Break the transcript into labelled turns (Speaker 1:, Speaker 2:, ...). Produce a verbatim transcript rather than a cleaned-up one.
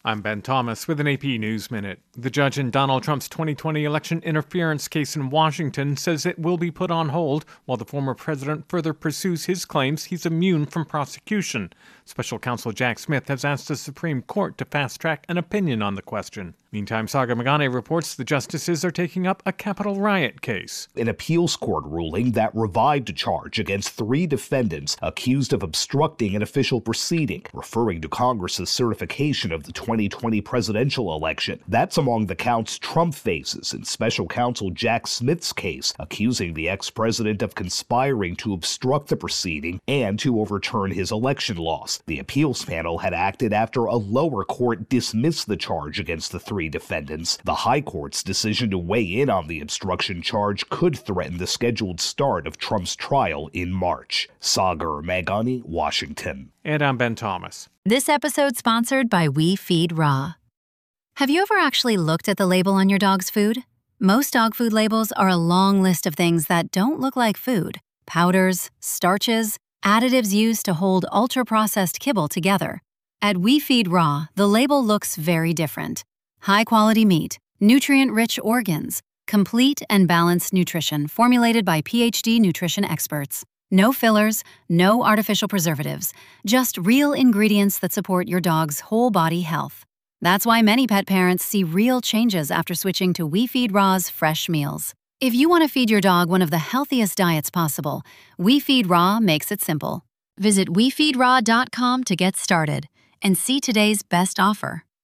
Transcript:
Speaker 1: I'm Ben Thomas with an A P News Minute. The judge in Donald Trump's twenty twenty election interference case in Washington says it will be put on hold while the former president further pursues his claims he's immune from prosecution. Special counsel Jack Smith has asked the Supreme Court to fast-track an opinion on the question. Meantime, Saga Magane reports the justices are taking up a Capitol riot case.
Speaker 2: An appeals court ruling that revived a charge against three defendants accused of obstructing an official proceeding, referring to Congress's certification of the twenty twenty presidential election. That's among the counts Trump faces in special counsel Jack Smith's case, accusing the ex-president of conspiring to obstruct the proceeding and to overturn his election loss. The appeals panel had acted after a lower court dismissed the charge against the three defendants. The high court's decision to weigh in on the obstruction charge could threaten the scheduled start of Trump's trial in March. Sagar Meghani, Washington.
Speaker 1: And I'm Ben Thomas.
Speaker 3: This episode sponsored by We Feed Raw. Have you ever actually looked at the label on your dog's food? Most dog food labels are a long list of things that don't look like food. Powders, starches, additives used to hold ultra-processed kibble together. At We Feed Raw, the label looks very different. High-quality meat, nutrient-rich organs, complete and balanced nutrition formulated by P H D nutrition experts. No fillers, no artificial preservatives, just real ingredients that support your dog's whole body health. That's why many pet parents see real changes after switching to We Feed Raw's fresh meals. If you want to feed your dog one of the healthiest diets possible, We Feed Raw makes it simple. Visit we feed raw dot com to get started and see today's best offer.